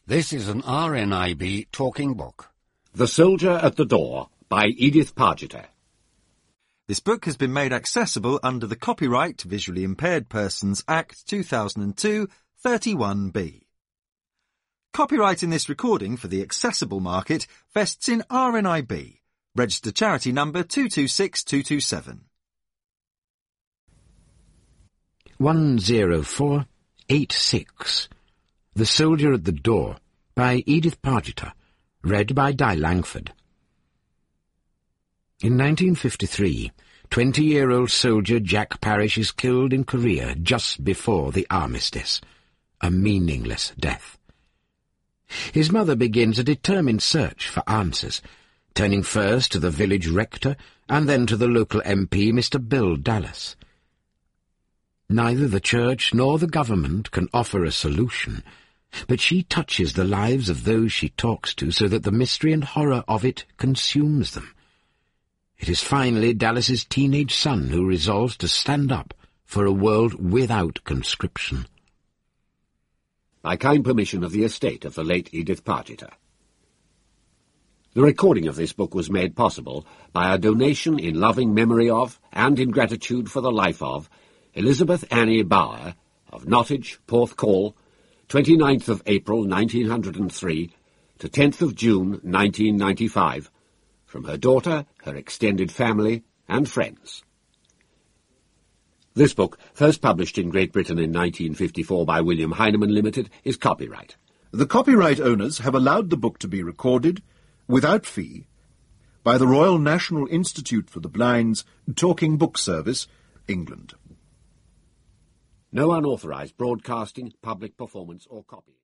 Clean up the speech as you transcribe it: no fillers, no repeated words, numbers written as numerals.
This is an RNIB talking book. The Soldier at the Door by Edith Pargeter. This book has been made accessible under the Copyright Visually Impaired Persons Act 2002, 31B. Copyright in this recording for the accessible market vests in RNIB, registered charity number 226227. 10486. The Soldier at the Door by Edith Pargeter, read by Di Langford. In 1953, 20-year-old soldier Jack Parrish is killed in Korea just before the armistice, a meaningless death. His mother begins a determined search for answers, turning first to the village rector and then to the local MP, Mr. Bill Dallas. Neither the church nor the government can offer a solution, but she touches the lives of those she talks to so that the mystery and horror of it consumes them. It is finally Dallas's teenage son who resolves to stand up for a world without conscription. By kind permission of the estate of the late Edith Pargeter. The recording of this book was made possible by a donation in loving memory of and in gratitude for the life of Elizabeth Annie Bauer of Nottage, Porthcawl, 29th of April 1903 to 10th of June 1995, from her daughter, her extended family, and friends. This book, first published in Great Britain in 1954 by William Heinemann Limited, is copyright. The copyright owners have allowed the book to be recorded, without fee, by the Royal National Institute for the Blind's Talking Book Service, England. No unauthorised broadcasting, public performance or copy.